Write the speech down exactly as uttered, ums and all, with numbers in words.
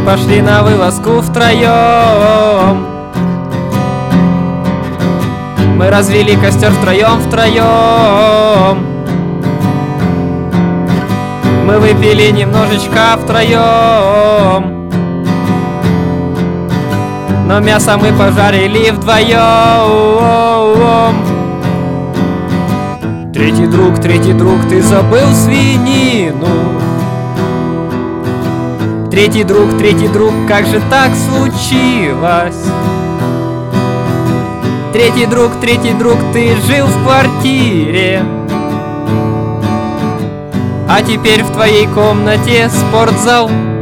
пошли на вылазку втроем. Мы развели костер втроем, втроем. Мы выпили немножечко втроем, но мясо мы пожарили вдвоем. Третий друг, третий друг, ты забыл свинину. Третий друг, третий друг, как же так случилось? Третий друг, третий друг, ты жил в квартире, а теперь в твоей комнате спортзал.